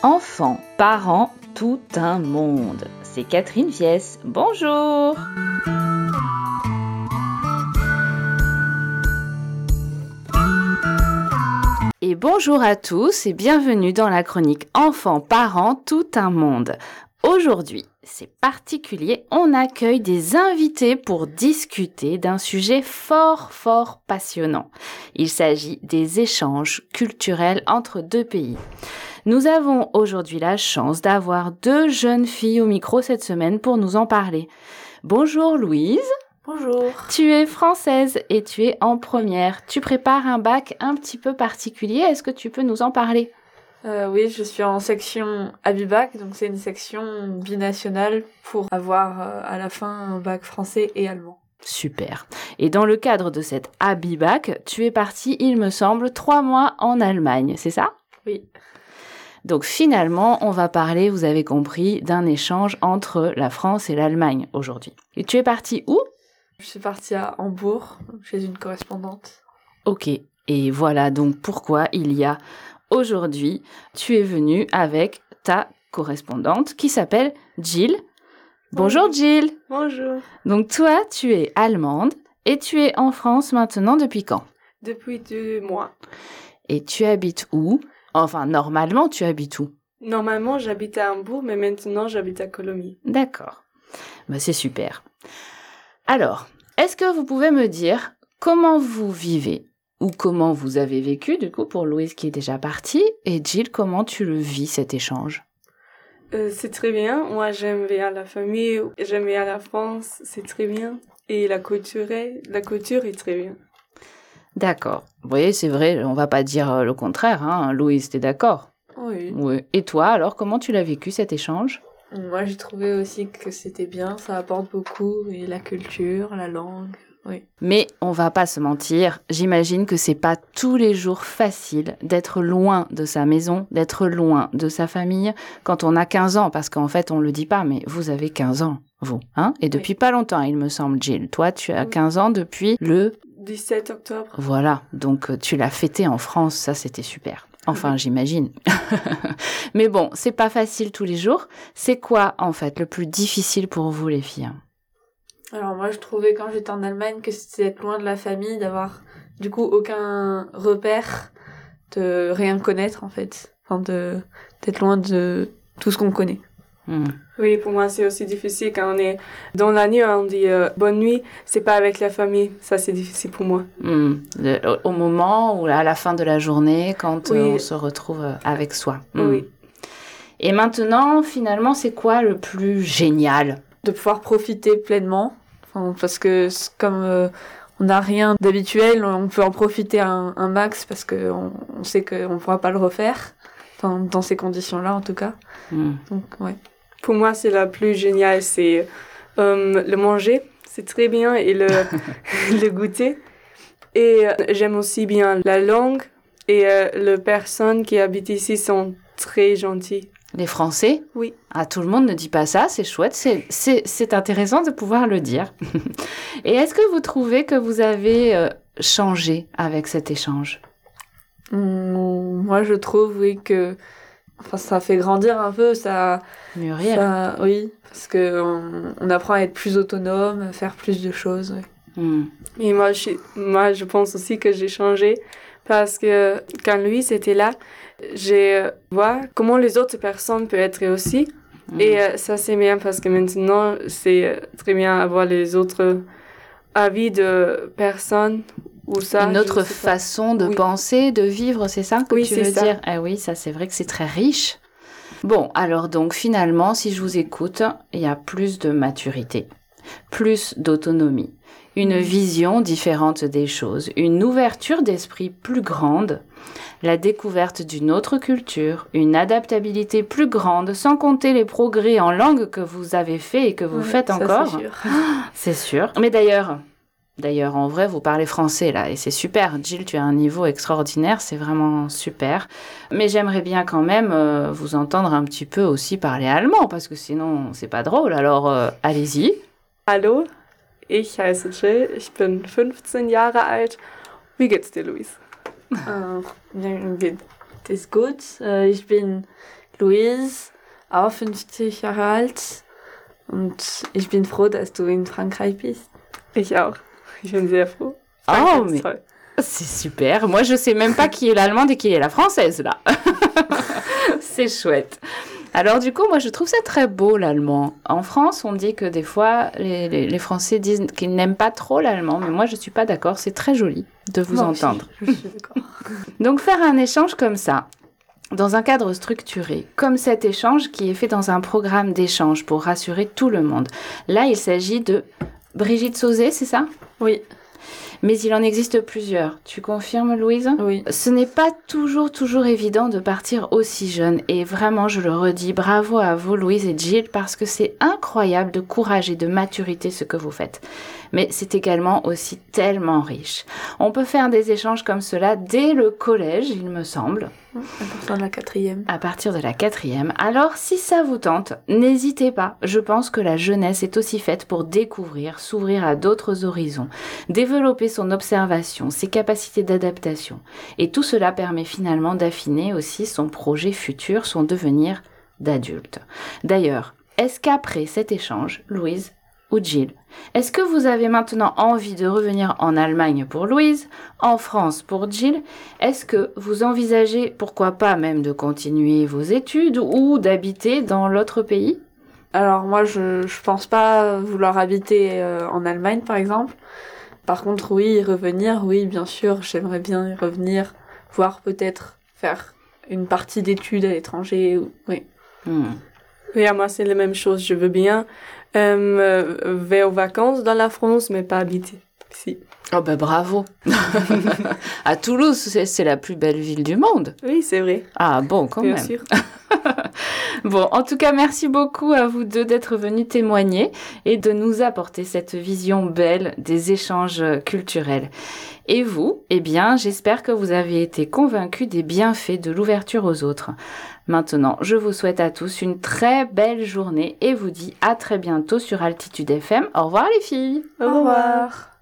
Enfants, parents, tout un monde. C'est Catherine Viès. Bonjour. Et bonjour à tous et bienvenue dans la chronique Enfants, parents, tout un monde. Aujourd'hui, c'est particulier, on accueille des invités pour discuter d'un sujet fort passionnant. Il s'agit des échanges culturels entre deux pays. Nous avons aujourd'hui la chance d'avoir deux jeunes filles au micro cette semaine pour nous en parler. Bonjour Louise. Bonjour. Tu es française et tu es en première. Tu prépares un bac un petit peu particulier. Est-ce que tu peux nous en parler ? Oui, je suis en section Abibac, donc c'est une section binationale pour avoir à la fin un bac français et allemand. Super. Et dans le cadre de cette Abibac, tu es partie, il me semble, 3 mois en Allemagne, c'est ça ? Oui. Donc finalement, on va parler, vous avez compris, d'un échange entre la France et l'Allemagne aujourd'hui. Et tu es partie où ? Je suis partie à Hambourg, chez une correspondante. Ok. Et voilà donc pourquoi il y a aujourd'hui, tu es venue avec ta correspondante qui s'appelle Jill. Bonjour Jill. Bonjour. Donc toi, tu es allemande et tu es en France maintenant depuis quand ? Depuis 2 mois. Et tu habites où ? Enfin, normalement, tu habites où ? Normalement, j'habite à Hambourg, mais maintenant, j'habite à Colomiers. D'accord. Bah, c'est super. Alors, est-ce que vous pouvez me dire comment vous vivez ou comment vous avez vécu, du coup, pour Louise qui est déjà partie, et Jill, comment tu le vis, cet échange ? C'est très bien. Moi, j'aime bien la famille, j'aime bien la France, c'est très bien. Et la couture est très bien. D'accord. Vous voyez, c'est vrai, on va pas dire le contraire, hein. Louise, t'es d'accord ? Oui. Oui. Et toi, alors, comment tu l'as vécu, cet échange ? Moi, j'ai trouvé aussi que c'était bien, ça apporte beaucoup, et la culture, la langue, oui. Mais on va pas se mentir, j'imagine que c'est pas tous les jours facile d'être loin de sa maison, d'être loin de sa famille quand on a 15 ans, parce qu'en fait, on le dit pas, mais vous avez 15 ans, vous, hein ? Et depuis pas longtemps, il me semble, Jill. Toi, tu as 15 ans depuis le 17 octobre. Voilà, donc tu l'as fêté en France, ça c'était super. Enfin, j'imagine. Mais bon, c'est pas facile tous les jours. C'est quoi, en fait, le plus difficile pour vous, les filles ? Alors moi, je trouvais quand j'étais en Allemagne que c'était d'être loin de la famille, d'avoir du coup aucun repère, de rien connaître en fait. Enfin, d'être loin de tout ce qu'on connaît. Oui, pour moi, c'est aussi difficile quand on est dans la nuit, on dit bonne nuit, c'est pas avec la famille. Ça, c'est difficile pour moi. Au moment ou à la fin de la journée, quand oui. On se retrouve avec soi. Oui. Et maintenant, finalement, c'est quoi le plus génial ? De pouvoir profiter pleinement. Enfin, parce que comme on n'a rien d'habituel, on peut en profiter un max parce qu'on sait qu'on ne pourra pas le refaire dans ces conditions-là, en tout cas. Donc, ouais. Pour moi, c'est la plus géniale, c'est le manger, c'est très bien, et le goûter. Et j'aime aussi bien la langue, et les personnes qui habitent ici sont très gentilles. Les Français ? Oui. Ah, tout le monde ne dit pas ça, c'est chouette, c'est intéressant de pouvoir le dire. Et est-ce que vous trouvez que vous avez changé avec cet échange ? Moi, je trouve, oui, que ça fait grandir un peu, ça... Mûrir. Oui, parce qu'on apprend à être plus autonome, à faire plus de choses, oui. Et moi, je pense aussi que j'ai changé, parce que quand Louise était là, j'ai vu comment les autres personnes peuvent être aussi. Et ça, c'est bien, parce que maintenant, c'est très bien avoir les autres avis de personnes. Ou ça, une autre façon de penser, de vivre, c'est ça que tu veux dire ? Ah oui, ça c'est vrai que c'est très riche. Bon, alors donc finalement, si je vous écoute, il y a plus de maturité, plus d'autonomie, une vision différente des choses, une ouverture d'esprit plus grande, la découverte d'une autre culture, une adaptabilité plus grande, sans compter les progrès en langue que vous avez fait et que vous faites encore. C'est sûr. C'est sûr. Mais D'ailleurs, en vrai, vous parlez français, là, et c'est super. Jill, tu as un niveau extraordinaire, c'est vraiment super. Mais j'aimerais bien quand même vous entendre un petit peu aussi parler allemand, parce que sinon, c'est pas drôle. Alors, allez-y. Hallo, ich heiße Jill, ich bin 15 Jahre alt. Wie geht's dir, Louise? Mir geht es gut. Ich bin Louise, auch 50 Jahre alt. Und ich bin froh, dass du in Frankreich bist. Ich auch. Ich bin sehr froh. Oh, mais c'est super. Moi, je sais même pas qui est l'allemande et qui est la française, là. C'est chouette. Alors, du coup, moi, je trouve ça très beau, l'allemand. En France, on dit que des fois, les Français disent qu'ils n'aiment pas trop l'allemand, mais moi, je suis pas d'accord. C'est très joli de vous entendre. Je suis d'accord. Donc, faire un échange comme ça, dans un cadre structuré, comme cet échange qui est fait dans un programme d'échange pour rassurer tout le monde. Là, il s'agit de Brigitte Sauzet, c'est ça ? Oui. Mais il en existe plusieurs. Tu confirmes, Louise ? Oui. Ce n'est pas toujours évident de partir aussi jeune. Et vraiment, je le redis, bravo à vous, Louise et Jill, parce que c'est incroyable de courage et de maturité ce que vous faites. Mais c'est également aussi tellement riche. On peut faire des échanges comme cela dès le collège, il me semble. À partir de la 4e. À partir de la 4e. Alors, si ça vous tente, n'hésitez pas. Je pense que la jeunesse est aussi faite pour découvrir, s'ouvrir à d'autres horizons, développer son observation, ses capacités d'adaptation. Et tout cela permet finalement d'affiner aussi son projet futur, son devenir d'adulte. D'ailleurs, est-ce qu'après cet échange, Louise ou Jill, est-ce que vous avez maintenant envie de revenir en Allemagne pour Louise, en France pour Jill? Est-ce que vous envisagez, pourquoi pas même, de continuer vos études ou d'habiter dans l'autre pays? Alors moi, je pense pas vouloir habiter en Allemagne, par exemple. Par contre, oui, revenir, oui, bien sûr, j'aimerais bien y revenir, voire peut-être faire une partie d'études à l'étranger, oui. Oui, moi, c'est la même chose. Je veux bien faire aux vacances dans la France, mais pas habiter ici. Oh ben bravo. À Toulouse, c'est la plus belle ville du monde. Oui, c'est vrai. Ah bon, quand même. Bien sûr. Bon, en tout cas, merci beaucoup à vous deux d'être venus témoigner et de nous apporter cette vision belle des échanges culturels. Et vous, eh bien, j'espère que vous avez été convaincus des bienfaits de l'ouverture aux autres. Maintenant, je vous souhaite à tous une très belle journée et vous dis à très bientôt sur Altitude FM. Au revoir les filles. Au revoir.